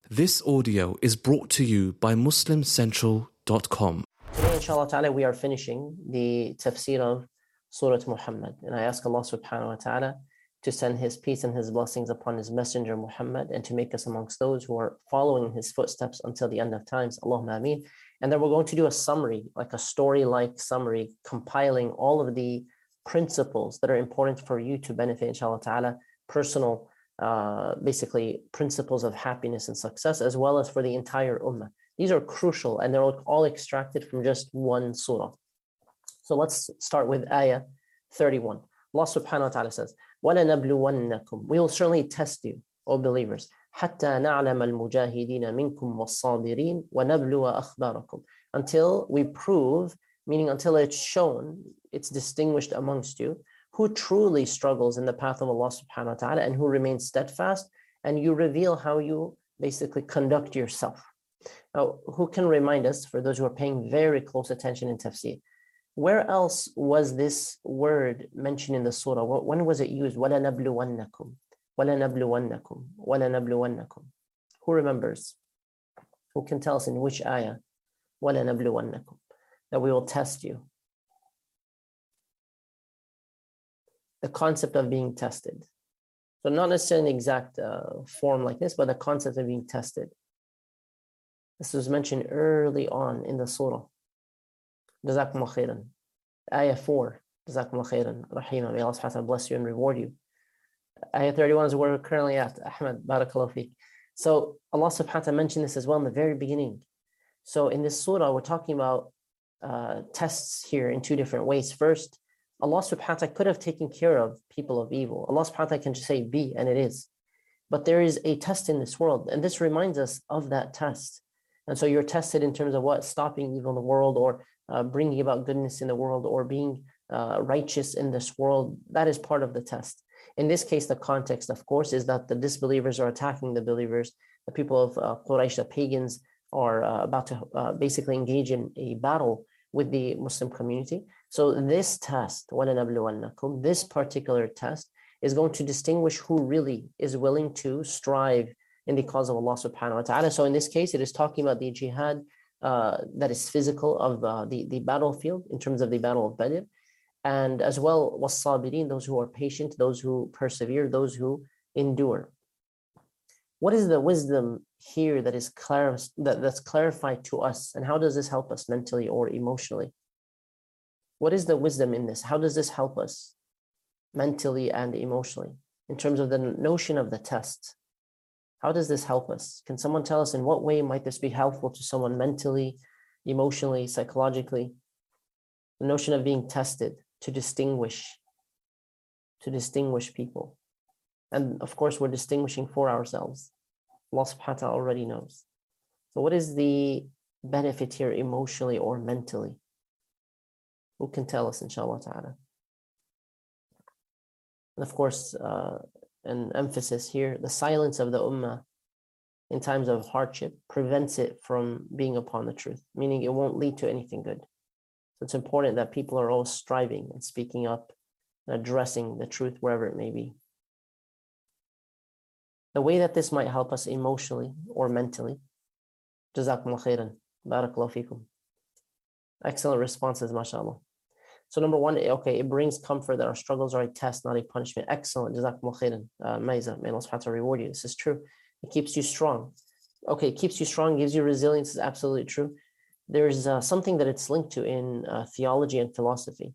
This audio is brought to you by MuslimCentral.com. Today, inshallah ta'ala, we are finishing the tafsir of Surah Muhammad. And I ask Allah subhanahu wa ta'ala to send His peace and His blessings upon His messenger Muhammad and to make us amongst those who are following his footsteps until the end of times. Allahumma ameen. And then we're going to do a summary, like a story-like summary, compiling all of the principles that are important for you to benefit, inshallah ta'ala, personal basically principles of happiness and success, as well as for the entire ummah. These are crucial and they're all extracted from just one surah. So let's start with ayah 31. Allah subhanahu wa ta'ala says, وَلَنَبْلُوَنَّكُمْ We will certainly test you, O believers, حَتَّى نَعْلَمَ الْمُجَاهِدِينَ مِنْكُمْ وَالصَّابِرِينَ وَنَبْلُوَ أَخْبَارَكُمْ Until we prove, meaning until it's shown, it's distinguished amongst you, who truly struggles in the path of Allah subhanahu wa ta'ala and who remains steadfast, and you reveal how you basically conduct yourself. Now, who can remind us, for those who are paying very close attention in tafsir, where else was this word mentioned in the surah? When was it used? وَلَنَبْلُوَنَّكُمْ وَلَنَبْلُوَنَّكُمْ وَلَنَبْلُوَنَّكُمْ Who remembers? Who can tell us in which ayah? وَلَنَبْلُوَنَّكُمْ That we will test you. The concept of being tested. So not necessarily an exact form like this, but the concept of being tested. This was mentioned early on in the surah. Jazakumullah khairan. Ayah 4. Jazakumullah khairan. Rahima. May Allah subhanahu wa ta'ala bless you and reward you. Ayah 31 is where we're currently at. Ahmad, barakallahu fiqh. So Allah subhanahu wa ta'ala mentioned this as well in the very beginning. So in this surah, we're talking about tests here in two different ways. First, Allah subhanahu wa ta'ala could have taken care of people of evil. Allah subhanahu wa ta'ala can just say be, and it is. But there is a test in this world, and this reminds us of that test. And so you're tested in terms of what? Stopping evil in the world, or bringing about goodness in the world, or being righteous in this world. That is part of the test. In this case, the context, of course, is that the disbelievers are attacking the believers. The people of Quraysh, the pagans, are about to basically engage in a battle with the Muslim community. So this test, وَلَنَبْلُوَنَّكُمْ, this particular test is going to distinguish who really is willing to strive in the cause of Allah subhanahu wa ta'ala. So in this case, it is talking about the jihad that is physical of the battlefield in terms of the battle of Badr, and as well was-sabirin, those who are patient, those who persevere, those who endure. What is the wisdom here that is that's clarified to us, and how does this help us mentally or emotionally? What is the wisdom in this? How does this help us mentally and emotionally in terms of the notion of the test? How does this help us? Can someone tell us in what way might this be helpful to someone mentally, emotionally, psychologically? The notion of being tested to distinguish people. And of course, we're distinguishing for ourselves. Allah subhanahu wa ta'ala already knows. So what is the benefit here emotionally or mentally? Who can tell us, inshallah ta'ala? And of course, an emphasis here, the silence of the ummah in times of hardship prevents it from being upon the truth, meaning it won't lead to anything good. So it's important that people are always striving and speaking up and addressing the truth wherever it may be. The way that this might help us emotionally or mentally, Jazakumullah khairan, barakallahu fikum. Excellent responses, mashallah. So number one, okay, it brings comfort that our struggles are a test, not a punishment. Excellent, Jazakumullah khairan. Maiza, may Allah subhanahu wa ta'ala reward you. This is true. It keeps you strong. Okay, it keeps you strong, gives you resilience, is absolutely true. There's something that it's linked to in theology and philosophy.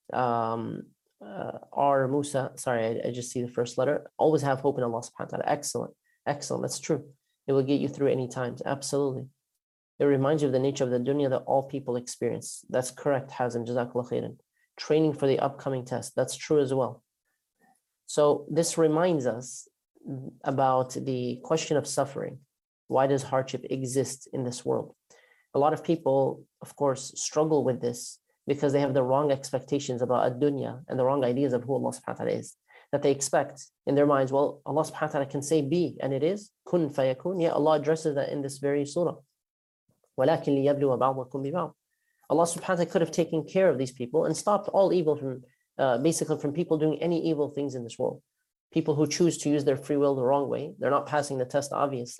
R. Musa, sorry, I just see the first letter. Always have hope in Allah subhanahu wa ta'ala. Excellent, excellent, that's true. It will get you through any times, absolutely. It reminds you of the nature of the dunya that all people experience. That's correct, Hazim, Jazakallah khairan. Training for the upcoming test, that's true as well. So this reminds us about the question of suffering. Why does hardship exist in this world? A lot of people, of course, struggle with this because they have the wrong expectations about ad-dunya and the wrong ideas of who Allah subhanahu wa ta'ala is. That they expect in their minds, well, Allah subhanahu wa ta'ala can say be, and it is, kun fayakun. Yeah, Allah addresses that in this very surah. وَلَكِنْ لِيَبْلُوَ بَعْضَكُمْ بِبَعْضٍ Allah subhanahu wa ta'ala could have taken care of these people and stopped all evil from, basically from people doing any evil things in this world. People who choose to use their free will the wrong way, they're not passing the test, obviously.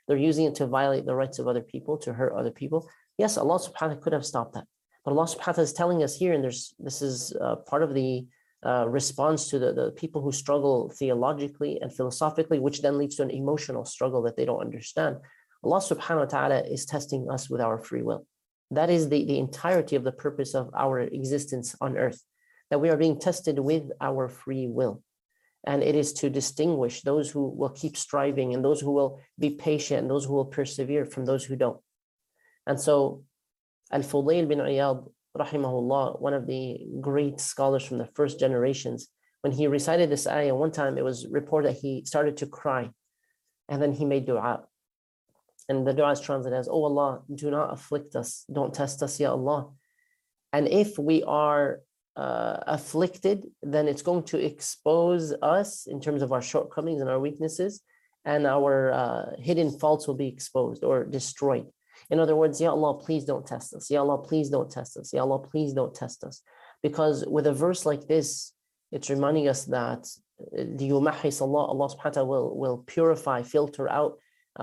they're using it to violate the rights of other people, to hurt other people. Yes, Allah subhanahu wa ta'ala could have stopped that. But Allah subhanahu wa ta'ala is telling us here, and this is part of the response to the people who struggle theologically and philosophically, which then leads to an emotional struggle that they don't understand. Allah subhanahu wa ta'ala is testing us with our free will. That is the entirety of the purpose of our existence on earth, that we are being tested with our free will. And it is to distinguish those who will keep striving and those who will be patient and those who will persevere from those who don't. And so Al-Fudayl bin Iyad, rahimahullah, one of the great scholars from the first generations, when he recited this ayah, one time it was reported that he started to cry and then he made dua. And the dua is translated as, "Oh Allah, do not afflict us, don't test us, Ya Allah. And if we are afflicted, then it's going to expose us in terms of our shortcomings and our weaknesses, and our hidden faults will be exposed or destroyed." In other words, Ya Allah, please don't test us. Ya Allah, please don't test us. Ya Allah, please don't test us. Because with a verse like this, it's reminding us that Allah subhanahu wa ta'ala will purify, filter out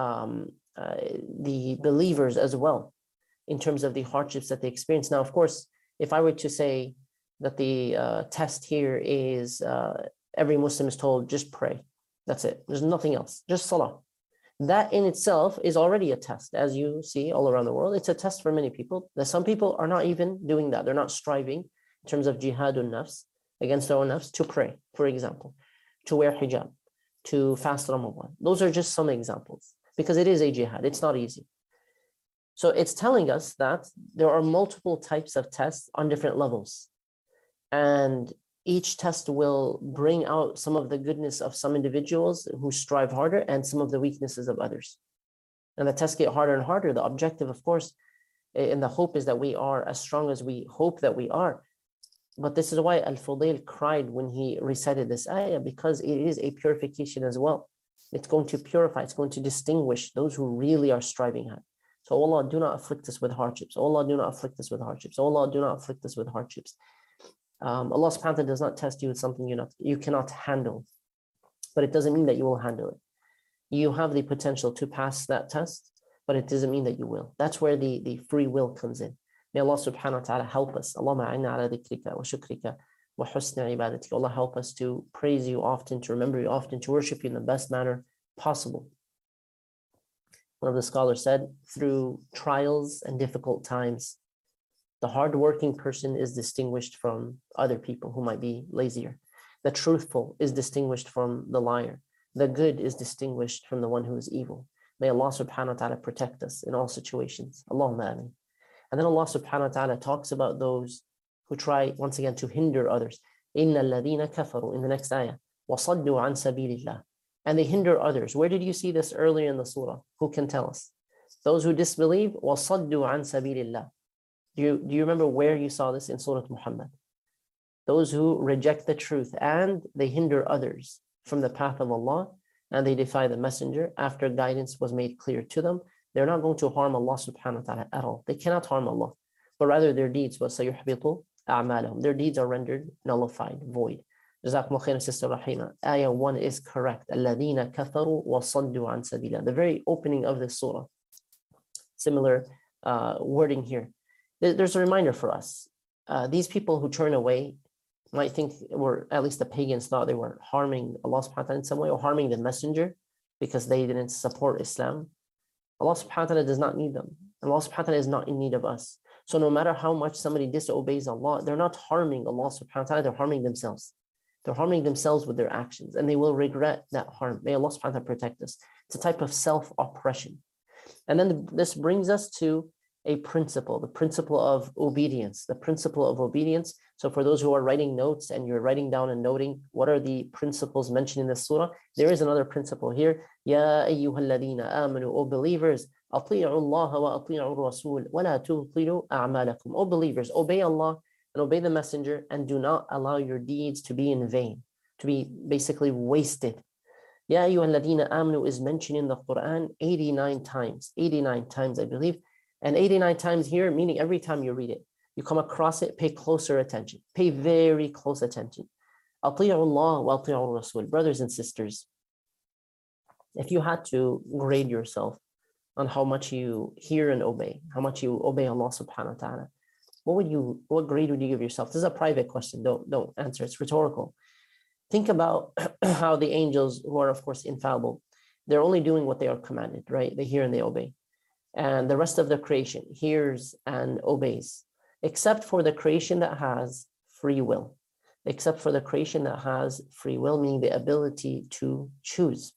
the believers as well in terms of the hardships that they experience. Now, of course, if I were to say that the test here is every Muslim is told, just pray. That's it. There's nothing else. Just salah. That in itself is already a test. As you see all around the world, it's a test for many people. That some people are not even doing that. They're not striving in terms of jihadun nafs, against their own nafs, to pray, for example, to wear hijab, to fast Ramadan. Those are just some examples, because it is a jihad. It's not easy. So it's telling us that there are multiple types of tests on different levels. And each test will bring out some of the goodness of some individuals who strive harder and some of the weaknesses of others. And the tests get harder and harder. The objective, of course, and the hope is that we are as strong as we hope that we are. But this is why Al-Fudayl cried when he recited this ayah, because it is a purification as well. It's going to purify, it's going to distinguish those who really are striving hard. So, oh Allah, do not afflict us with hardships. Oh Allah, do not afflict us with hardships. Oh Allah, do not afflict us with hardships. Allah subhanahu wa ta'ala does not test you with something you cannot handle, but it doesn't mean that you will handle it. You have the potential to pass that test, but it doesn't mean that you will. That's where the free will comes in. May Allah subhanahu wa ta'ala help us. Allahumma a'inna ala dhikrika wa shukrika wa husni ibadatika. Allah help us to praise you often, to remember you often, to worship you in the best manner possible. One of the scholars said, through trials and difficult times, the hardworking person is distinguished from other people who might be lazier. The truthful is distinguished from the liar. The good is distinguished from the one who is evil. May Allah subhanahu wa ta'ala protect us in all situations. Allahumma ameen. And then Allah subhanahu wa ta'ala talks about those who try, once again, to hinder others. إِنَّ الَّذِينَ كَفَرُوا, in the next ayah, وَصَدُّوا عَنْ سَبِيلِ اللَّهِ. And they hinder others. Where did you see this earlier in the surah? Who can tell us? Those who disbelieve, وَصَدُّوا عَنْ سَبِيلِ اللَّهِ. Do you remember where you saw this in Surah Muhammad? Those who reject the truth and they hinder others from the path of Allah, and they defy the messenger after guidance was made clear to them, they're not going to harm Allah subhanahu wa ta'ala at all. They cannot harm Allah, but rather their deeds, وَسَيُحْبِطُ أَعْمَالَهُم, their deeds are rendered nullified, void. Jazakumullah khairan, Sister Rahima. Ayah 1 is correct. الَّذِينَ كَفَرُوا وَصَدُّوا عَنْ سَبِيلَهِ. The very opening of this surah. Similar wording here. There's a reminder for us. These people who turn away might think, or at least the pagans thought, they were harming Allah subhanahu wa ta'ala in some way, or harming the messenger because they didn't support Islam. Allah subhanahu wa ta'ala does not need them. Allah subhanahu wa ta'ala is not in need of us. So no matter how much somebody disobeys Allah, they're not harming Allah subhanahu wa ta'ala, they're harming themselves. They're harming themselves with their actions, and they will regret that harm. May Allah subhanahu wa ta'ala protect us. It's a type of self-oppression. And then this brings us to a principle, the principle of obedience, the principle of obedience. So for those who are writing notes and you're writing down and noting what are the principles mentioned in this surah, there is another principle here. Ya ayyuhalladhina amanu, O believers, ati'u Allah wa ati'u Rasul wa la tubtilu a'malakum. O believers, obey Allah and obey the messenger, and do not allow your deeds to be in vain, to be basically wasted. Ya ayyuhalladhina amanu is mentioned in the Quran 89 times, I believe. And 89 times here, meaning every time you read it, you come across it, pay closer attention. Pay very close attention. Ati'u Allah wa ati'u Rasul. Brothers and sisters, if you had to grade yourself on how much you hear and obey, how much you obey Allah subhanahu wa ta'ala, what grade would you give yourself? This is a private question. Don't answer. It's rhetorical. Think about how the angels, who are of course infallible, they're only doing what they are commanded, right? They hear and they obey. And the rest of the creation hears and obeys, except for the creation that has free will. Except for the creation that has free will, meaning the ability to choose.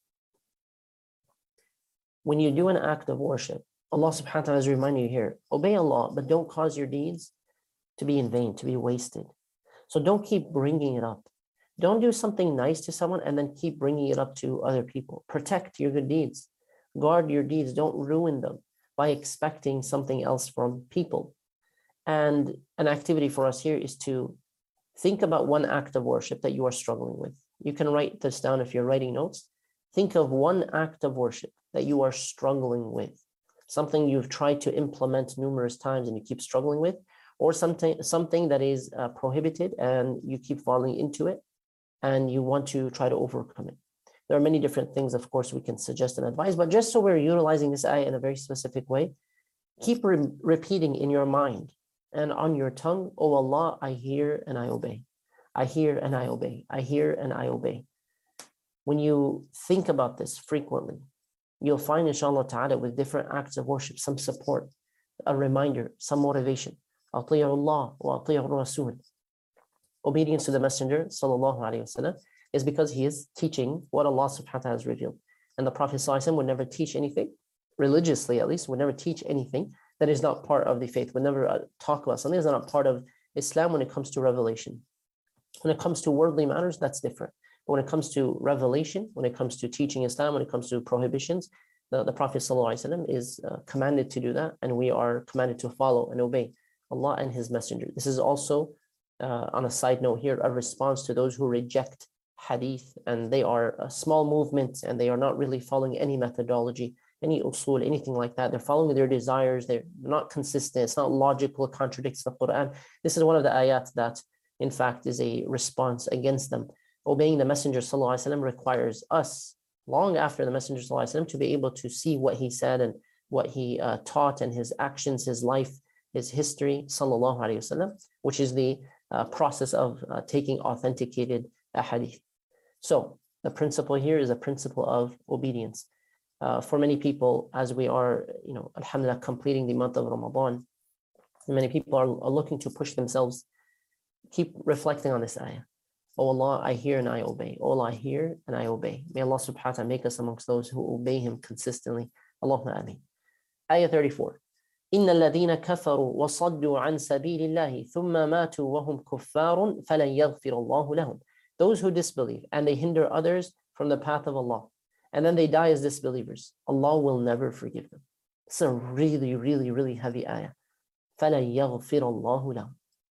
When you do an act of worship, Allah subhanahu wa ta'ala is reminding you here, obey Allah, but don't cause your deeds to be in vain, to be wasted. So don't keep bringing it up. Don't do something nice to someone and then keep bringing it up to other people. Protect your good deeds. Guard your deeds. Don't ruin them by expecting something else from people. And an activity for us here is to think about one act of worship that you are struggling with. You can write this down if you're writing notes. Think of one act of worship that you are struggling with, something you've tried to implement numerous times and you keep struggling with, or something that is prohibited and you keep falling into it and you want to try to overcome it. There are many different things, of course, we can suggest and advise, but just so we're utilizing this ayah in a very specific way, keep repeating in your mind and on your tongue, oh Allah, I hear and I obey. I hear and I obey. I hear and I obey. When you think about this frequently, you'll find, inshallah ta'ala, with different acts of worship, some support, a reminder, some motivation. أطيعوا الله وأطيعوا الرسول. Obedience to the Messenger, sallallahu alayhi wasallam, is because he is teaching what Allah subhanahu wa ta'ala has revealed. And the Prophet sallallahu alayhi wasallam would never teach anything, religiously at least, would never teach anything that is not part of the faith, would never talk about something that's not part of Islam when it comes to revelation. When it comes to worldly matters, that's different. But when it comes to revelation, when it comes to teaching Islam, when it comes to prohibitions, the Prophet ﷺ is commanded to do that, and we are commanded to follow and obey Allah and His Messenger. This is also, on a side note here, a response to those who reject hadith, and they are a small movement, and they are not really following any methodology, any usul, anything like that. They're following their desires. They're not consistent. It's not logical. It contradicts the Quran. This is one of the ayat that, in fact, is a response against them. Obeying the Messenger ﷺ requires us, long after the Messenger ﷺ, to be able to see what he said and what he taught and his actions, his life, his history, sallallahu alaihi wasallam, which is the process of taking authenticated hadith. So the principle here is a principle of obedience. For many people, as we are, alhamdulillah, completing the month of Ramadan, many people are looking to push themselves. Keep reflecting on this ayah. Oh Allah, I hear and I obey. Oh Allah, I hear and I obey. May Allah subhanahu wa ta'ala make us amongst those who obey Him consistently. Allahumma ameen. Ayah 34. إن الذين كفروا وصدوا عن سبيل الله ثم ماتوا وهم كفار فلن يغفر الله لهم. Those who disbelieve and they hinder others from the path of Allah, and then they die as disbelievers, Allah will never forgive them. It's a really, really, really heavy ayah. فلن يغفر الله لهم.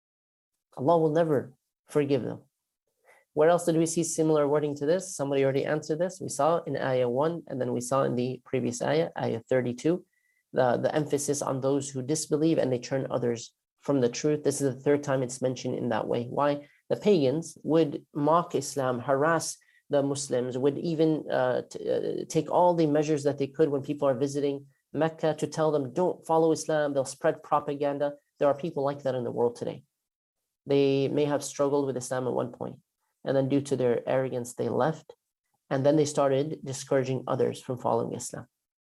Allah will never forgive them. Where else did we see similar wording to this? Somebody already answered this. We saw in ayah 1, and then we saw in the previous ayah, ayah 32, the emphasis on those who disbelieve and they turn others from the truth. This is the third time it's mentioned in that way. Why? The pagans would mock Islam, harass the Muslims, would even take all the measures that they could when people are visiting Mecca to tell them, don't follow Islam. They'll spread propaganda. There are people like that in the world today. They may have struggled with Islam at one point, and then due to their arrogance, they left, and then they started discouraging others from following Islam.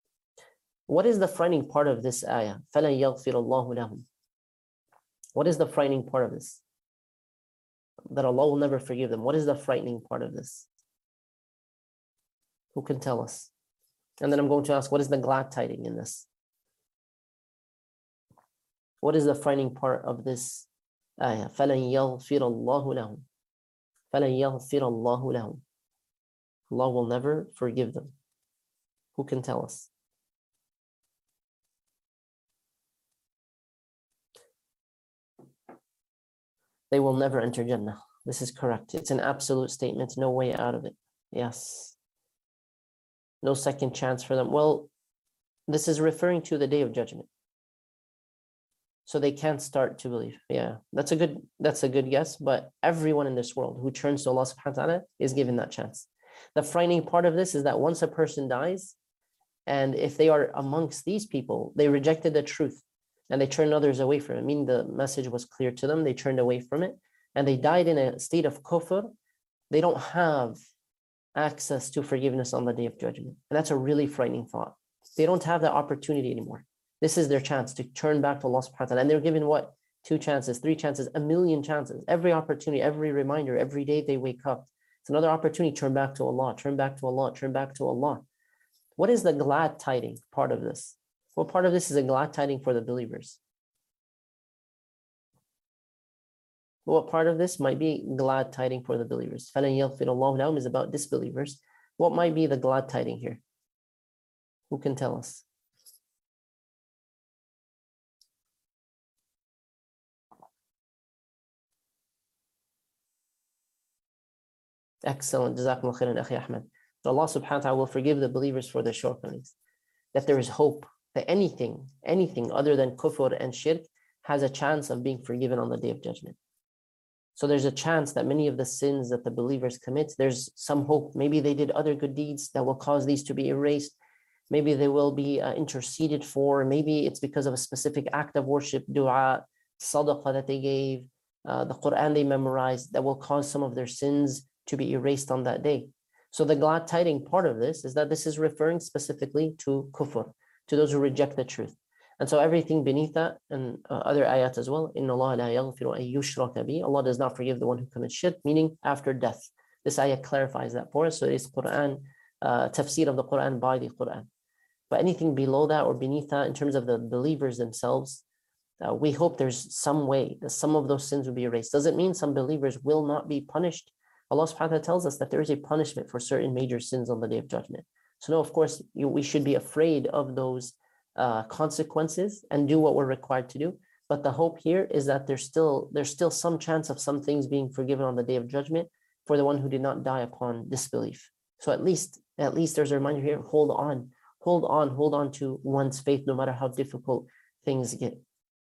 What is the frightening part of this ayah? فَلَنْ يَغْفِرَ اللَّهُ لَهُمْ. What is the frightening part of this? That Allah will never forgive them. What is the frightening part of this? Who can tell us? And then I'm going to ask, what is the glad tiding in this? What is the frightening part of this ayah? فَلَنْ يَغْفِرَ اللَّهُ لَهُمْ. فَلَنْ يَغْفِرَ اللَّهُ لَهُمْ. Allah will never forgive them. Who can tell us? They will never enter Jannah. This is correct. It's an absolute statement. No way out of it. Yes. No second chance for them. Well, this is referring to the Day of Judgment. So they can't start to believe. Yeah, that's a good guess. But everyone in this world who turns to Allah subhanahu wa ta'ala is given that chance. The frightening part of this is that once a person dies And if they are amongst these people, they rejected the truth and they turned others away from it, meaning the message was clear to them, they turned away from it, and they died in a state of kufr, they don't have access to forgiveness on the Day of Judgment. And that's a really frightening thought. They don't have that opportunity anymore. This is their chance to turn back to Allah subhanahu wa ta'ala. And they're given what? 2 chances, 3 chances, 1,000,000 chances. Every opportunity, every reminder, every day they wake up. It's another opportunity, turn back to Allah, turn back to Allah, turn back to Allah. What is the glad tiding part of this? What part of this is a glad tiding for the believers? What part of this might be glad tiding for the believers? فَلَنْ يَغْفِرَ اللَّهُ لَهُمْ is about disbelievers. What might be the glad tiding here? Who can tell us? Excellent. Jazakumullah khairan, Akhi Ahmed. So Allah subhanahu wa ta'ala will forgive the believers for their shortcomings. That there is hope that anything other than kufr and shirk has a chance of being forgiven on the Day of Judgment. So there's a chance that many of the sins that the believers commit, there's some hope. Maybe they did other good deeds that will cause these to be erased. Maybe they will be interceded for. Maybe it's because of a specific act of worship, dua, sadaqah that they gave, the Quran they memorized, that will cause some of their sins to be erased on that day. So the glad tiding part of this is that this is referring specifically to kufr, to those who reject the truth. And so everything beneath that and other ayat as well, إِنَّ اللَّهَ لَا يَغْفِرُ أَن يُشْرَكَ بِهِ, Allah does not forgive the one who commits shirk, meaning after death. This ayat clarifies that for us. So it is Quran, tafsir of the Quran by the Quran. But anything below that or beneath that in terms of the believers themselves, we hope there's some way that some of those sins will be erased. Doesn't mean some believers will not be punished. Allah subhanahu wa ta'ala tells us that there is a punishment for certain major sins on the Day of Judgment. So no, of course, we should be afraid of those consequences and do what we're required to do. But the hope here is that there's still some chance of some things being forgiven on the Day of Judgment for the one who did not die upon disbelief. So at least there's a reminder here, hold on to one's faith no matter how difficult things get.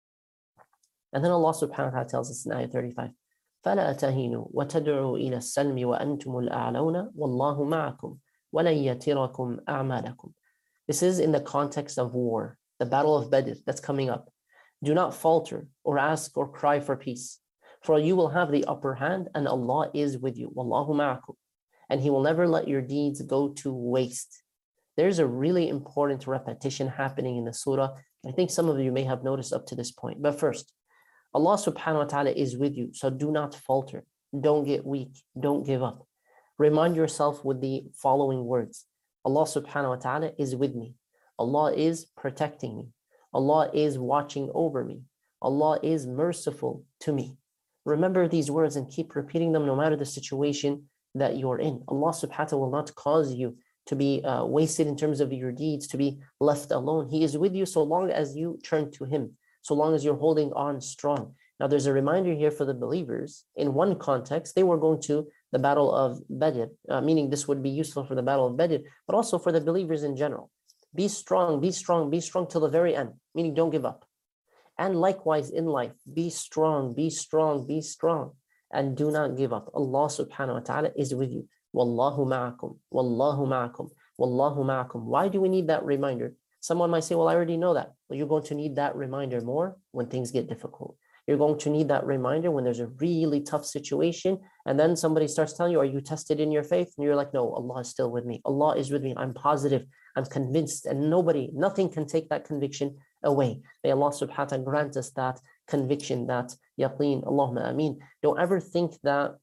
And then Allah subhanahu wa ta'ala tells us in ayah 35, فَلَا تَهِنُوا وَتَدْعُوا إِلَى السَّلْمِ وَأَنْتُمُ الْأَعْلَوْنَ وَاللَّهُ مَعَكُمْ وَلَنْ يَتِرَكُمْ أَعْمَالَكُمْ. This is in the context of war, the battle of Badr that's coming up. Do not falter or ask or cry for peace, for you will have the upper hand and Allah is with you. وَاللَّهُ مَعَكُمْ. And He will never let your deeds go to waste. There's a really important repetition happening in the surah. I think some of you may have noticed up to this point. But first, Allah subhanahu wa ta'ala is with you, so do not falter. Don't get weak. Don't give up. Remind yourself with the following words. Allah subhanahu wa ta'ala is with me. Allah is protecting me. Allah is watching over me. Allah is merciful to me. Remember these words and keep repeating them no matter the situation that you're in. Allah subhanahu wa ta'ala will not cause you to be wasted in terms of your deeds, to be left alone. He is with you so long as you turn to Him, so long as you're holding on strong. Now there's a reminder here for the believers. In one context, they were going to the battle of Badr, meaning this would be useful for the battle of Badr, but also for the believers in general. Be strong, be strong, be strong till the very end, meaning don't give up. And likewise in life, be strong, be strong, be strong, and do not give up. Allah subhanahu wa ta'ala is with you. Wallahu ma'akum, wallahu ma'akum, wallahu ma'akum. Why do we need that reminder? Someone might say, well, I already know that. Well, you're going to need that reminder more when things get difficult. You're going to need that reminder when there's a really tough situation. And then somebody starts telling you, are you tested in your faith? And you're like, no, Allah is still with me. Allah is with me. I'm positive. I'm convinced. And nothing can take that conviction away. May Allah subhanahu wa ta'ala grant us that conviction, that yaqeen. Allahumma ameen. Don't ever think that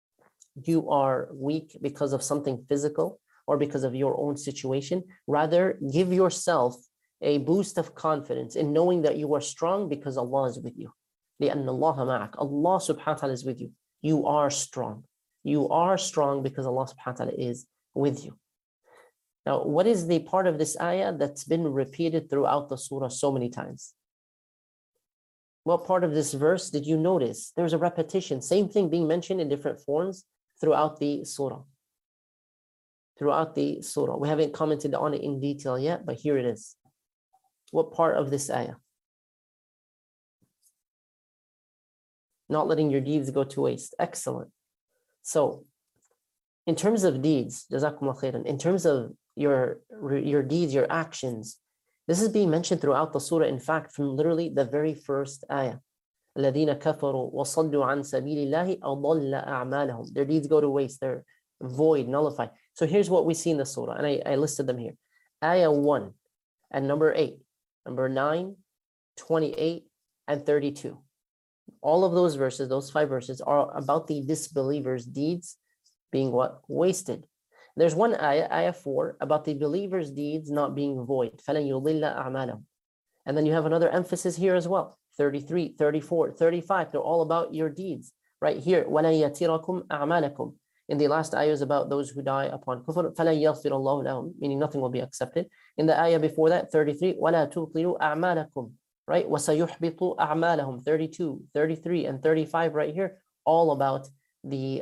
you are weak because of something physical or because of your own situation. Rather, give yourself a boost of confidence in knowing that you are strong because Allah is with you. لأن الله معك. Allah subhanahu wa ta'ala is with you. You are strong. You are strong because Allah subhanahu wa ta'ala is with you. Now, what is the part of this ayah that's been repeated throughout the surah so many times? What part of this verse did you notice? There's a repetition, same thing being mentioned in different forms throughout the surah. Throughout the surah. We haven't commented on it in detail yet, but here it is. What part of this ayah? Not letting your deeds go to waste. Excellent. So, in terms of deeds, jazakumullah khairan, in terms of your deeds, your actions. This is being mentioned throughout the surah. In fact, from literally the very first ayah. الذين كفروا وصدوا عن سبيل الله أضل أعمالهم. Their deeds go to waste. They're void, nullified. So here's what we see in the surah, and I listed them here. Ayah 1 and number 8, number 9, 28, and 32. All of those verses, those 5 verses, are about the disbelievers' deeds being what? Wasted. There's one ayah, ayah 4, about the believers' deeds not being void. فَلَنْ يُضِلَّ أَعْمَالَهُم. And then you have another emphasis here as well. 33, 34, 35, they're all about your deeds. Right here, وَلَنْ يَتِرَكُمْ أَعْمَالَكُمْ. In the last ayah is about those who die upon kufr. فَلَنْ يَغْفِرَ اللَّهُ لَهُم, meaning nothing will be accepted. In the ayah before that, 33, وَلَا تُبْطِلُوا أَعْمَالَكُمْ. Right, وَسَيُحْبِطُ أَعْمَالَهُم. 32, 33, and 35 right here, all about the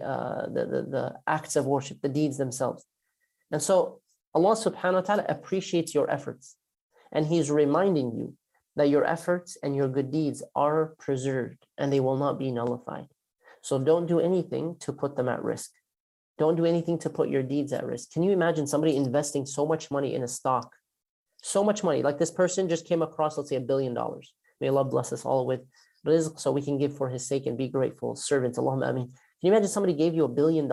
acts of worship, the deeds themselves. And so Allah subhanahu wa ta'ala appreciates your efforts. And He's reminding you that your efforts and your good deeds are preserved and they will not be nullified. So don't do anything to put them at risk. Don't do anything to put your deeds at risk. Can you imagine somebody investing so much money in a stock? So much money. Like this person just came across, let's say, $1 billion. May Allah bless us all with rizq so we can give for His sake and be grateful servants. Allahumma ameen. Can you imagine somebody gave you $1 billion?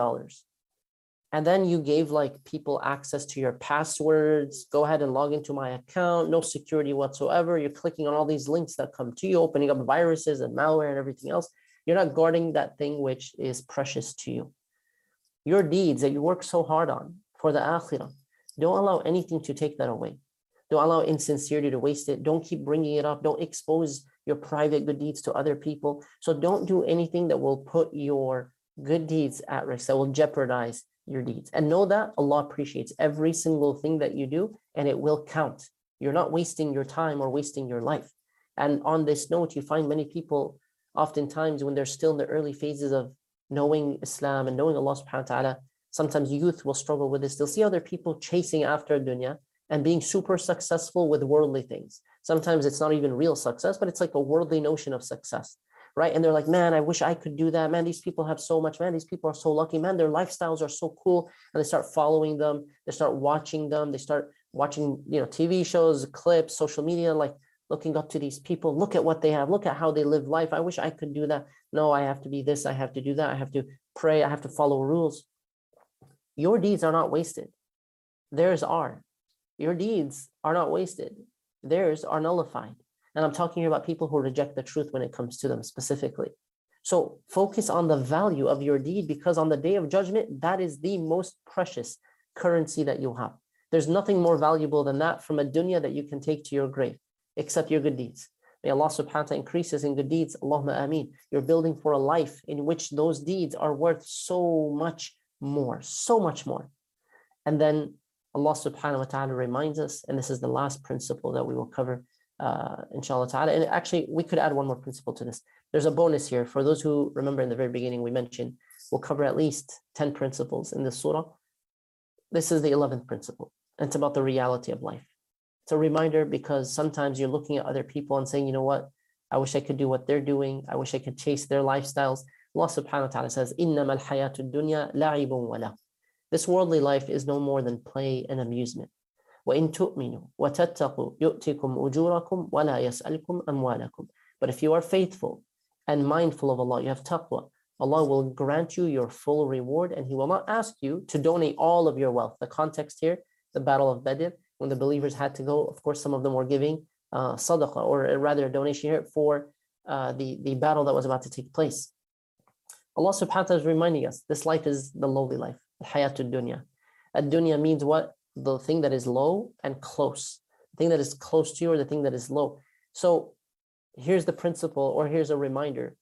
And then you gave like people access to your passwords. Go ahead and log into my account. No security whatsoever. You're clicking on all these links that come to you, opening up viruses and malware and everything else. You're not guarding that thing which is precious to you. Your deeds that you work so hard on for the akhirah, don't allow anything to take that away. Don't allow insincerity to waste it. Don't keep bringing it up. Don't expose your private good deeds to other people. So don't do anything that will put your good deeds at risk, that will jeopardize your deeds. And know that Allah appreciates every single thing that you do, and it will count. You're not wasting your time or wasting your life. And on this note, you find many people oftentimes when they're still in the early phases of knowing Islam and knowing Allah subhanahu wa ta'ala, sometimes youth will struggle with this. They'll see other people chasing after dunya and being super successful with worldly things. Sometimes it's not even real success, but it's like a worldly notion of success. Right? And they're like, man, I wish I could do that. Man, these people have so much. Man, these people are so lucky. Man, their lifestyles are so cool. And they start following them. They start watching them. They start watching, TV shows, clips, social media, like looking up to these people. Look at what they have. Look at how they live life. I wish I could do that. No, I have to be this. I have to do that. I have to pray. I have to follow rules. Your deeds are not wasted. Theirs are. Your deeds are not wasted. Theirs are nullified. And I'm talking about people who reject the truth when it comes to them specifically. So focus on the value of your deed, because on the day of judgment, that is the most precious currency that you'll have. There's nothing more valuable than that from a dunya that you can take to your grave, except your good deeds. May Allah subhanahu wa ta'ala increase us in good deeds. Allahumma ameen. You're building for a life in which those deeds are worth so much more, so much more. And then Allah subhanahu wa ta'ala reminds us, and this is the last principle that we will cover, inshallah ta'ala. And actually, we could add one more principle to this. There's a bonus here. For those who remember in the very beginning, we mentioned we'll cover at least 10 principles in this surah. This is the 11th principle. And it's about the reality of life. It's a reminder because sometimes you're looking at other people and saying, you know what? I wish I could do what they're doing. I wish I could chase their lifestyles. Allah subhanahu wa ta'ala says, إِنَّمَا الْحَيَاةُ الدُّنْيَا لَعِبٌ وَلَهْوٌ. This worldly life is no more than play and amusement. وَإِن تُؤْمِنُوا وَتَتَّقُوا يُؤْتِكُمْ أُجُورَكُمْ وَلَا يَسْأَلْكُمْ أَمْوَالَكُمْ. But if you are faithful and mindful of Allah, you have taqwa, Allah will grant you your full reward, and He will not ask you to donate all of your wealth. The context here, the Battle of Badr, when the believers had to go, of course, some of them were giving sadaqah, or rather a donation here for the battle that was about to take place. Allah subhanahu wa ta'ala is reminding us, this life is the lowly life, al-hayatud dunya. Ad-dunya means what? The thing that is low and close. The thing that is close to you, or the thing that is low. So here's the principle, or here's a reminder.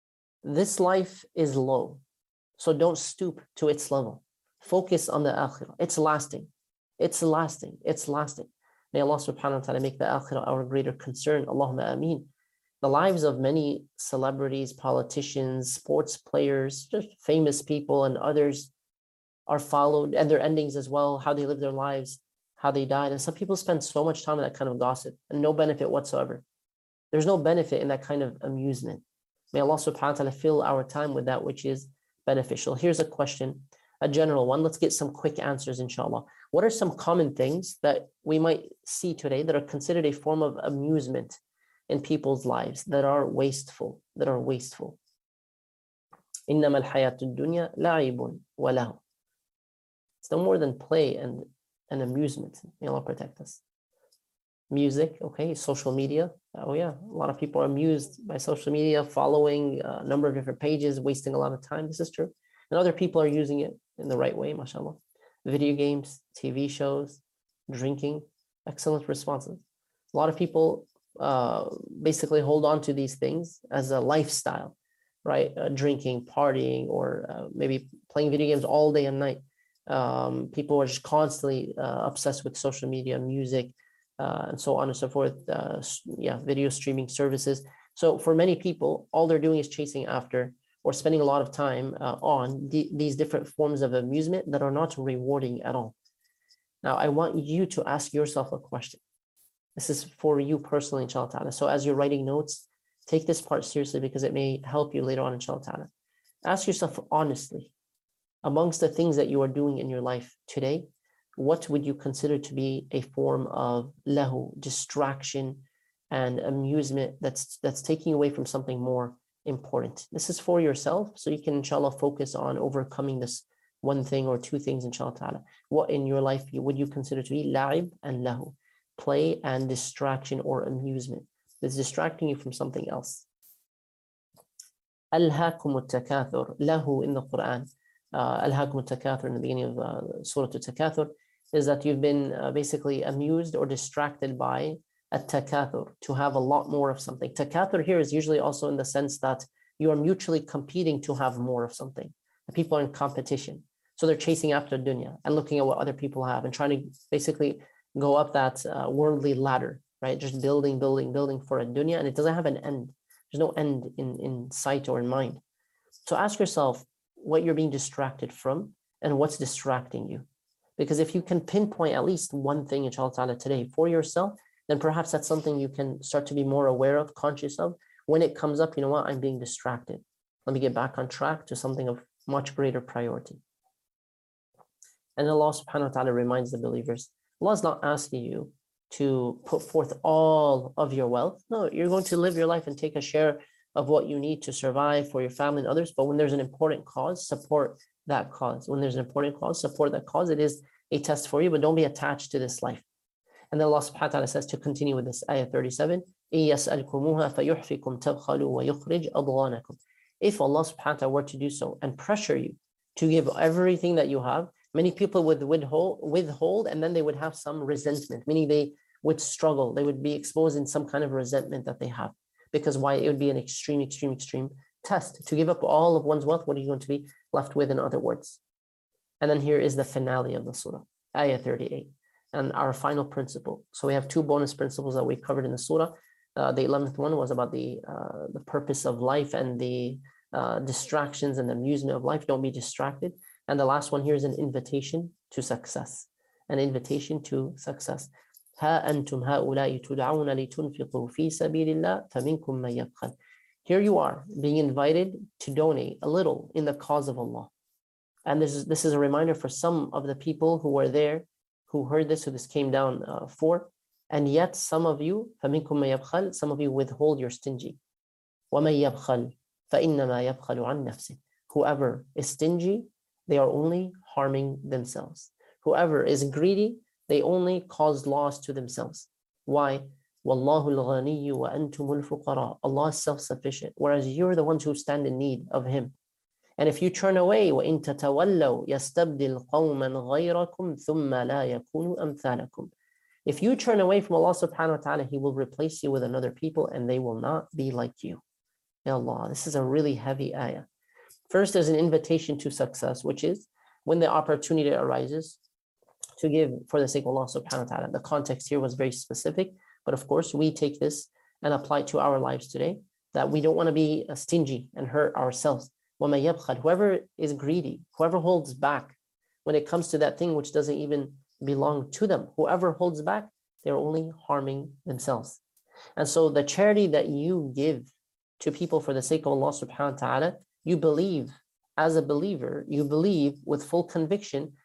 This life is low. So don't stoop to its level. Focus on the akhirah. It's lasting. It's lasting. It's lasting. May Allah subhanahu wa ta'ala make the akhirah our greater concern. Allahumma ameen. The lives of many celebrities, politicians, sports players, just famous people and others are followed, and their endings as well, how they live their lives, how they died. And some people spend so much time in that kind of gossip and no benefit whatsoever. There's no benefit in that kind of amusement. May Allah subhanahu wa ta'ala fill our time with that which is beneficial. Here's a question, a general one. Let's get some quick answers, inshallah. What are some common things that we might see today that are considered a form of amusement in people's lives that are wasteful, إنما الحياة الدنيا لعب ولهو. It's no more than play and amusement. May Allah protect us. Music, okay, social media. Oh yeah, a lot of people are amused by social media, following a number of different pages, wasting a lot of time. This is true. And other people are using it in the right way, mashallah. Video games, TV shows, drinking, excellent responses. A lot of people basically hold on to these things as a lifestyle, right? Drinking, partying, or maybe playing video games all day and night. People are just constantly obsessed with social media, music, and so on and so forth. Video streaming services. So for many people, all they're doing is chasing after or spending a lot of time on these different forms of amusement that are not rewarding at all. Now, I want you to ask yourself a question. This is for you personally, inshallah ta'ala. So as you're writing notes, take this part seriously because it may help you later on, inshallah ta'ala. Ask yourself honestly, amongst the things that you are doing in your life today, what would you consider to be a form of lahu, distraction and amusement that's taking away from something more important? This is for yourself, so you can, inshallah, focus on overcoming this one thing or two things, inshallah ta'ala. What in your life would you consider to be la'ib and lahu, play and distraction or amusement that's distracting you from something else? Alhaakum at-takathur, lahu in the Quran, alhaakum at-takathur in the beginning of Surah At-Takathur, is that you've been basically amused or distracted by at-takathur, to have a lot more of something. Takathur here is usually also in the sense that you are mutually competing to have more of something. The people are in competition. So they're chasing after dunya and looking at what other people have and trying to basically go up that worldly ladder, right? Just building for a dunya, and it doesn't have an end. There's no end in sight or in mind. So ask yourself what you're being distracted from and what's distracting you. Because if you can pinpoint at least one thing, inshallah ta'ala, today for yourself, then perhaps that's something you can start to be more aware of, conscious of. When it comes up, you know what, I'm being distracted. Let me get back on track to something of much greater priority. And Allah subhanahu wa ta'ala reminds the believers, Allah is not asking you to put forth all of your wealth. No, you're going to live your life and take a share of what you need to survive for your family and others. But when there's an important cause, support that cause. When there's an important cause, support that cause. It is a test for you, but don't be attached to this life. And then Allah subhanahu wa ta'ala says, to continue with this, ayah 37, if Allah subhanahu wa ta'ala were to do so and pressure you to give everything that you have, many people would withhold, and then they would have some resentment, meaning they would struggle. They would be exposed in some kind of resentment that they have. Because why? It would be an extreme test. To give up all of one's wealth, what are you going to be left with, in other words? And then here is the finale of the surah, ayah 38. And our final principle. So we have two bonus principles that we covered in the surah. The 11th one was about the purpose of life and the distractions and the amusement of life. Don't be distracted. And the last one here is an invitation to success. An invitation to success. ها أنتم هؤلاء تدعون لتنفقوا في سبيل الله فمنكم من يبخل. Here you are being invited to donate a little in the cause of Allah. And this is a reminder for some of the people who were there, who heard this, who this came down for, and yet some of you, فَمِنْكُمْ مَن يَبْخَلْ, some of you withhold your stingy. وَمَن يَبْخَلْ فَإِنَّمَا يَبْخَلُ عَنْ نَفْسِهِ. Whoever is stingy, they are only harming themselves. Whoever is greedy, they only cause loss to themselves. Why? وَاللَّهُ الْغَنِيُّ وَأَنْتُمُ الْفُقَرَاءُ. Allah is self-sufficient, whereas you're the ones who stand in need of Him. And if you turn away, وَإِن تَتَوَلَّوْا يَسْتَبْدِلْ قَوْمًا غَيْرَكُمْ ثُمَّ لَا يَكُونُوا أَمْثَالَكُمْ. If you turn away from Allah subhanahu wa ta'ala, He will replace you with another people and they will not be like you. Ya Allah, this is a really heavy ayah. First, there's an invitation to success, which is when the opportunity arises to give for the sake of Allah subhanahu wa ta'ala. The context here was very specific, but of course we take this and apply it to our lives today, that we don't want to be stingy and hurt ourselves. وَمَن يَبْخَلْ. Whoever is greedy, whoever holds back when it comes to that thing which doesn't even belong to them, whoever holds back, they're only harming themselves. And so the charity that you give to people for the sake of Allah subhanahu wa ta'ala, you believe, as a believer, you believe with full conviction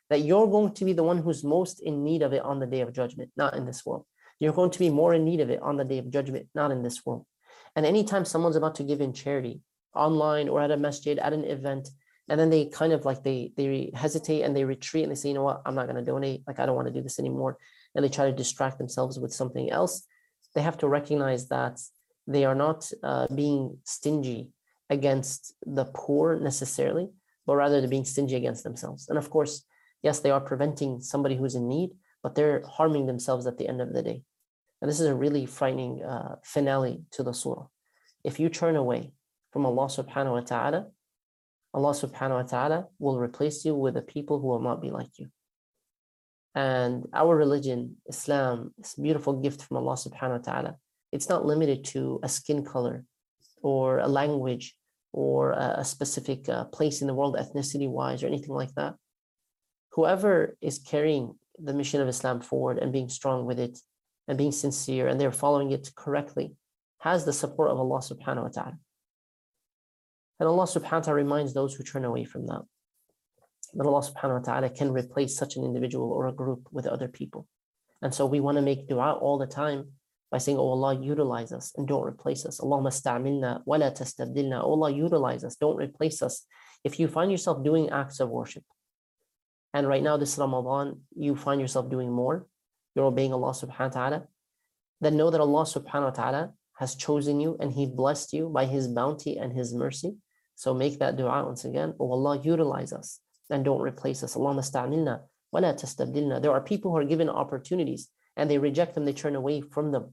that you're going to be the one who's most in need of it on the day of judgment, not in this world. You're going to be more in need of it on the day of judgment, not in this world. And anytime someone's about to give in charity, online or at a masjid, at an event, and then they kind of like they hesitate and they retreat and they say, you know what, I'm not going to donate. Like, I don't want to do this anymore. And they try to distract themselves with something else. They have to recognize that they are not being stingy against the poor necessarily, but rather they're being stingy against themselves. And of course, yes, they are preventing somebody who's in need, but they're harming themselves at the end of the day. And this is a really frightening finale to the surah. If you turn away from Allah subhanahu wa ta'ala, Allah subhanahu wa ta'ala will replace you with a people who will not be like you. And our religion, Islam, is a beautiful gift from Allah subhanahu wa ta'ala. It's not limited to a skin color or a language or a specific place in the world, ethnicity-wise, or anything like that. Whoever is carrying the mission of Islam forward and being strong with it and being sincere and they're following it correctly has the support of Allah subhanahu wa ta'ala. And Allah subhanahu wa ta'ala reminds those who turn away from that Allah subhanahu wa ta'ala can replace such an individual or a group with other people. And so we want to make dua all the time by saying, oh Allah, utilize us and don't replace us. Allahumma sta'amilna wa la tastabdilna. Oh Allah, utilize us, don't replace us. If you find yourself doing acts of worship, and right now this Ramadan, you find yourself doing more, you're obeying Allah subhanahu wa ta'ala, then know that Allah subhanahu wa ta'ala has chosen you and He blessed you by His bounty and His mercy. So make that dua once again. Oh Allah, utilize us and don't replace us. Allahumma sta'amilna wa la tastabdilna. There are people who are given opportunities and they reject them, they turn away from them.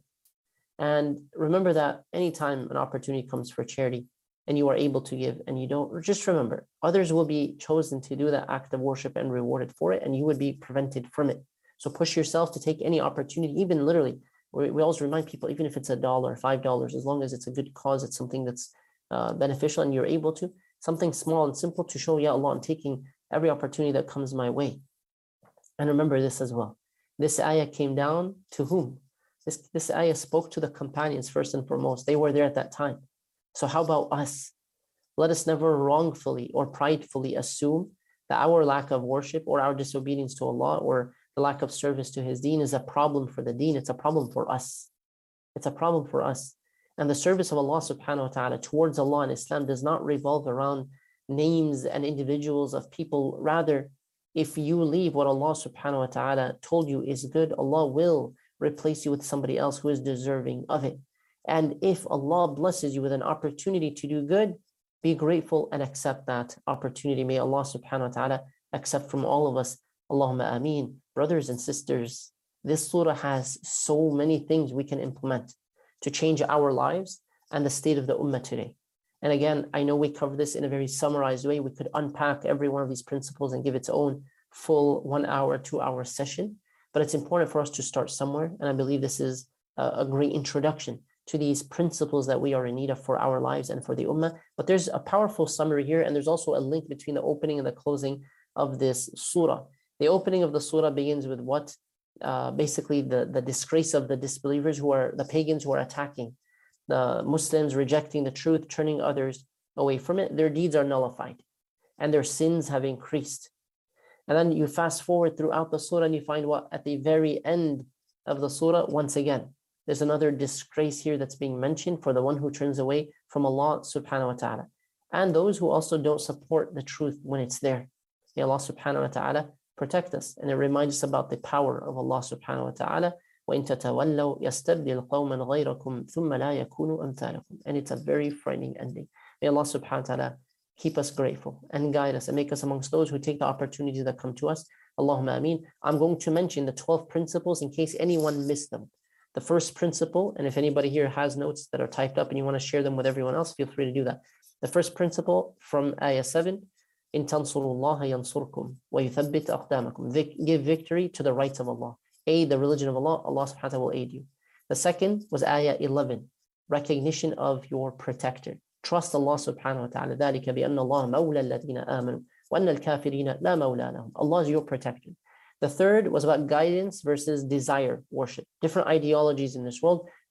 And remember that anytime an opportunity comes for charity and you are able to give and you don't, just remember, others will be chosen to do that act of worship and rewarded for it, and you would be prevented from it. So push yourself to take any opportunity, even literally. We always remind people, even if it's $1, $5, as long as it's a good cause, it's something that's beneficial and you're able to, something small and simple to show, Ya Allah, I'm taking every opportunity that comes my way. And remember this as well. This ayah came down to whom? This ayah spoke to the companions first and foremost. They were there at that time. So how about us? Let us never wrongfully or pridefully assume that our lack of worship or our disobedience to Allah or the lack of service to His deen is a problem for the deen. It's a problem for us. It's a problem for us. And the service of Allah subhanahu wa ta'ala towards Allah and Islam does not revolve around names and individuals of people. Rather, if you leave what Allah subhanahu wa ta'ala told you is good, Allah will replace you with somebody else who is deserving of it. And if Allah blesses you with an opportunity to do good, be grateful and accept that opportunity. May Allah subhanahu wa ta'ala accept from all of us. Allahumma ameen. Brothers and sisters, this surah has so many things we can implement to change our lives and the state of the ummah today. And again, I know we cover this in a very summarized way. We could unpack every one of these principles and give its own full 1 hour, 2 hour session. But it's important for us to start somewhere. And I believe this is a great introduction to these principles that we are in need of for our lives and for the ummah. But there's a powerful summary here, and there's also a link between the opening and the closing of this surah. The opening of the surah begins with what? Basically the disgrace of the disbelievers, who are the pagans who are attacking the Muslims, rejecting the truth, turning others away from it. Their deeds are nullified and their sins have increased. And then you fast forward throughout the surah and you find what? At the very end of the surah, once again, there's another disgrace here that's being mentioned for the one who turns away from Allah subhanahu wa ta'ala, and those who also don't support the truth when it's there. May Allah subhanahu wa ta'ala protect us. And it reminds us about the power of Allah subhanahu wa ta'ala. وَإِن تَتَوَلَّوْا يَسْتَبْدِلْ قَوْمًا غَيْرَكُمْ ثُمَّ لَا يَكُونُوا أَمْثَالَكُمْ. And it's a very frightening ending. May Allah subhanahu wa ta'ala keep us grateful and guide us and make us amongst those who take the opportunities that come to us. Allahumma ameen. I'm going to mention the 12 principles in case anyone missed them. The first principle, and if anybody here has notes that are typed up and you want to share them with everyone else, feel free to do that. The first principle from ayah 7, إِن تَنْصُرُوا اللَّهَ يَنْصُرْكُمْ وَيُثَبِّتْ أَقْدَامَكُمْ. Give victory to the rights of Allah. Aid the religion of Allah, Allah subhanahu wa ta'ala will aid you. The second was ayah 11, recognition of your protector. Trust Allah subhanahu wa ta'ala. ذَلِكَ بِأَنَّ اللَّهَ مَوْلَى الَّذِينَ آمَنُوا وَأَنَّ الْكَافِرِينَ لَا مَوْلَى لَهُمْ. Allah is your protector. The third was about guidance versus desire worship. Different ideologies in this world,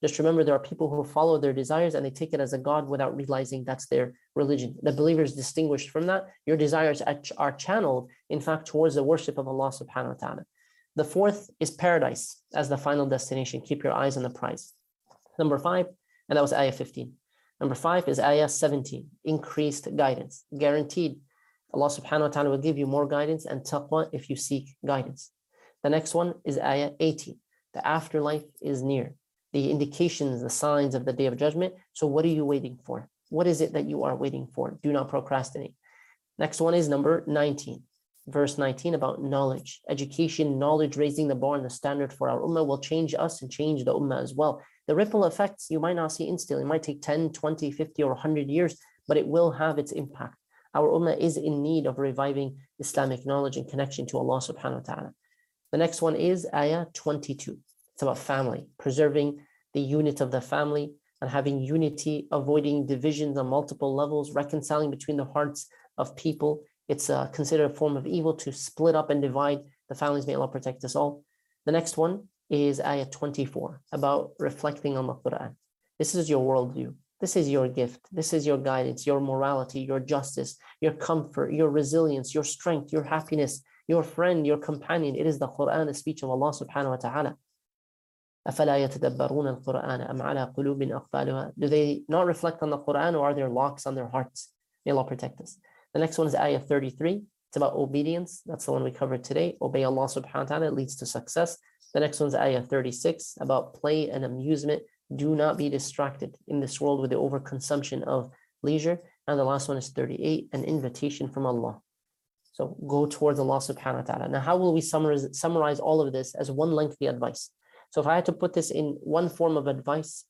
Just remember, there are people who follow their desires and they take it as a God without realizing that's their religion. The believer is distinguished from that. Your desires are channeled, in fact, towards the worship of Allah subhanahu wa ta'ala. The fourth is paradise as the final destination. Keep your eyes on the prize. Number 5, and that was ayah 15. Number 5 is ayah 17, increased guidance. Guaranteed, Allah subhanahu wa ta'ala will give you more guidance and taqwa if you seek guidance. The next one is ayah 18. The afterlife is near. The indications, the signs of the day of judgment. So what are you waiting for? What is it that you are waiting for? Do not procrastinate. Next one is number 19. Verse 19 about knowledge. Education, knowledge, raising the bar and the standard for our ummah will change us and change the ummah as well. The ripple effects you might not see instantly. It might take 10, 20, 50, or 100 years, but it will have its impact. Our ummah is in need of reviving Islamic knowledge and connection to Allah subhanahu wa ta'ala. The next one is ayah 22. It's about family, preserving the unit of the family and having unity, avoiding divisions on multiple levels, reconciling between the hearts of people. It's considered a form of evil to split up and divide the families. May Allah protect us all. The next one is ayah 24, about reflecting on the Quran. This is your worldview. This is your gift. This is your guidance, your morality, your justice, your comfort, your resilience, your strength, your happiness, your friend, your companion. It is the Quran, the speech of Allah subhanahu wa ta'ala. أَفَلَا يَتَدَبَّرُونَ الْقُرْآنَ أَمْ عَلَىٰ قُلُوبٍ أَقْفَالُهَا. Do they not reflect on the Quran, or are there locks on their hearts? May Allah protect us. The next one is ayah 33. It's about obedience. That's the one we covered today. Obey Allah subhanahu wa ta'ala. It leads to success. The next one is ayah 36, about play and amusement. Do not be distracted in this world with the overconsumption of leisure. And the last one is 38, an invitation from Allah. So go towards Allah subhanahu wa ta'ala. Now, how will we summarize all of this as one lengthy advice? So if I had to put this in one form of advice,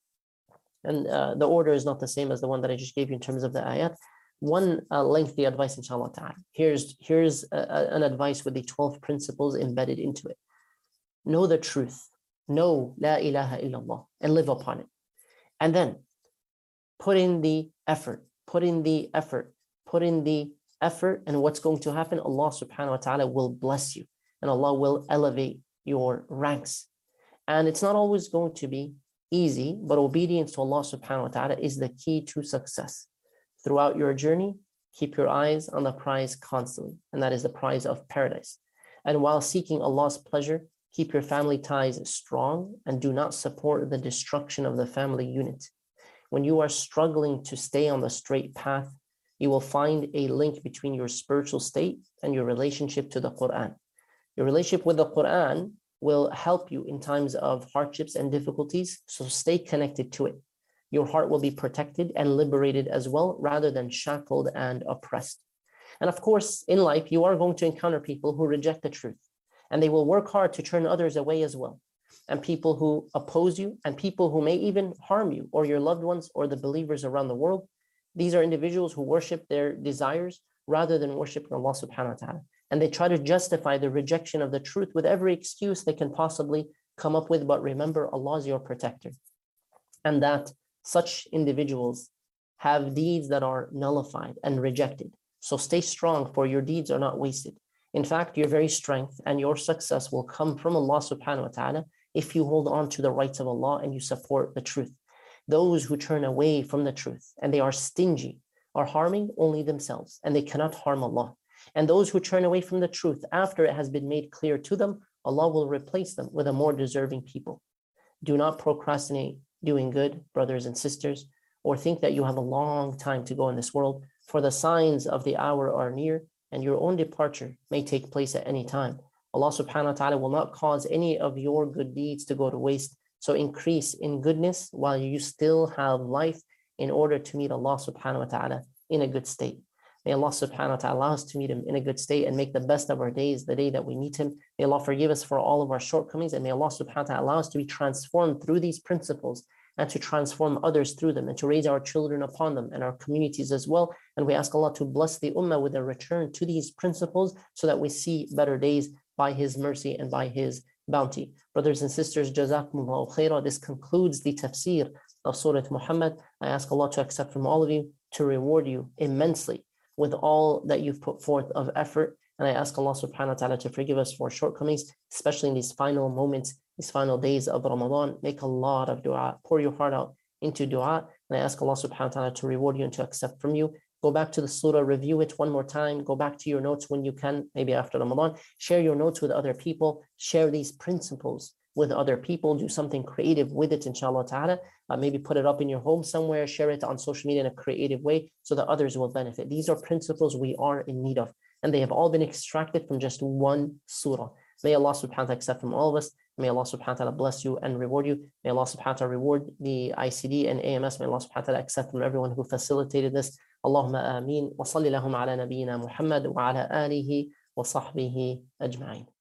and the order is not the same as the one that I just gave you in terms of the ayat, one lengthy advice, inshallah ta'ala. Here's an advice with the 12 principles embedded into it. Know the truth. Know La ilaha illallah and live upon it. And then put in the effort, and what's going to happen? Allah subhanahu wa ta'ala will bless you and Allah will elevate your ranks. And it's not always going to be easy, but obedience to Allah subhanahu wa ta'ala is the key to success. Throughout your journey, keep your eyes on the prize constantly, and that is the prize of paradise. And while seeking Allah's pleasure, keep your family ties strong and do not support the destruction of the family unit. When you are struggling to stay on the straight path, you will find a link between your spiritual state and your relationship to the Quran. Your relationship with the Quran will help you in times of hardships and difficulties, so stay connected to it. Your heart will be protected and liberated as well, rather than shackled and oppressed. And of course, in life, you are going to encounter people who reject the truth, and they will work hard to turn others away as well. And people who oppose you, and people who may even harm you or your loved ones or the believers around the world. These are individuals who worship their desires rather than worshiping Allah subhanahu wa ta'ala. And they try to justify the rejection of the truth with every excuse they can possibly come up with. But remember, Allah is your protector. And that such individuals have deeds that are nullified and rejected. So stay strong, for your deeds are not wasted. In fact, your very strength and your success will come from Allah subhanahu wa ta'ala if you hold on to the rights of Allah and you support the truth. Those who turn away from the truth and they are stingy are harming only themselves, and they cannot harm Allah. And those who turn away from the truth after it has been made clear to them, Allah will replace them with a more deserving people. Do not procrastinate doing good, brothers and sisters, or think that you have a long time to go in this world, for the signs of the hour are near, and your own departure may take place at any time. Allah subhanahu wa ta'ala will not cause any of your good deeds to go to waste. So increase in goodness while you still have life, in order to meet Allah subhanahu wa ta'ala in a good state. May Allah subhanahu wa ta'ala allow us to meet Him in a good state and make the best of our days the day that we meet Him. May Allah forgive us for all of our shortcomings, and may Allah subhanahu wa ta'ala allow us to be transformed through these principles and to transform others through them, and to raise our children upon them and our communities as well. And we ask Allah to bless the ummah with a return to these principles, so that we see better days by His mercy and by His bounty. Brothers and sisters, Jazakumullahu khairah. This concludes the tafsir of Surah Muhammad. I ask Allah to accept from all of you, to reward you immensely with all that you've put forth of effort. And I ask Allah subhanahu wa ta'ala to forgive us for shortcomings, especially in these final moments these final days of Ramadan. Make a lot of dua. Pour your heart out into dua. And I ask Allah subhanahu wa ta'ala to reward you and to accept from you. Go back to the surah, review it one more time. Go back to your notes when you can, maybe after Ramadan. Share your notes with other people. Share these principles with other people. Do something creative with it, inshallah ta'ala. Maybe put it up in your home somewhere. Share it on social media in a creative way so that others will benefit. These are principles we are in need of. And they have all been extracted from just one surah. May Allah subhanahu wa ta'ala accept from all of us. May Allah subhanahu wa ta'ala bless you and reward you. May Allah subhanahu wa ta'ala reward the ICD and AMS. May Allah subhanahu wa ta'ala accept from everyone who facilitated this. Allahumma ameen. Wa salli lahum ala nabiyyina Muhammad wa ala alihi wa sahbihi ajma'in.